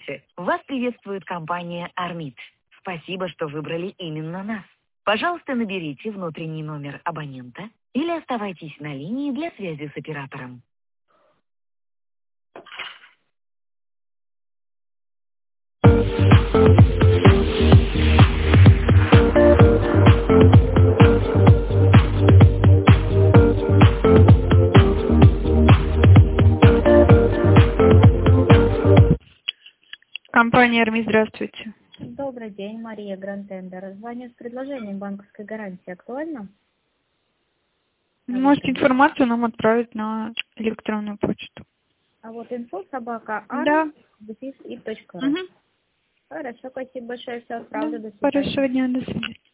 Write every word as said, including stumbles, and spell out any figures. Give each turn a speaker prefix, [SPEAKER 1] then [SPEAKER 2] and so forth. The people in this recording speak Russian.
[SPEAKER 1] Здравствуйте! Вас приветствует компания Армит. Спасибо, что выбрали именно нас. Пожалуйста, наберите внутренний номер абонента или оставайтесь на линии для связи с оператором.
[SPEAKER 2] Компания Армит, здравствуйте.
[SPEAKER 3] Добрый день, Мария Гранд-Тендер. Звоню с предложением банковской гарантии. Актуально?
[SPEAKER 2] Можете информацию нам отправить на электронную почту.
[SPEAKER 3] А вот инфо собака
[SPEAKER 2] Да.
[SPEAKER 3] армит точка ру.
[SPEAKER 2] Угу.
[SPEAKER 3] Хорошо, спасибо большое, все отправлю.
[SPEAKER 2] Да.
[SPEAKER 3] До свидания.
[SPEAKER 2] Хорошего дня, до свидания.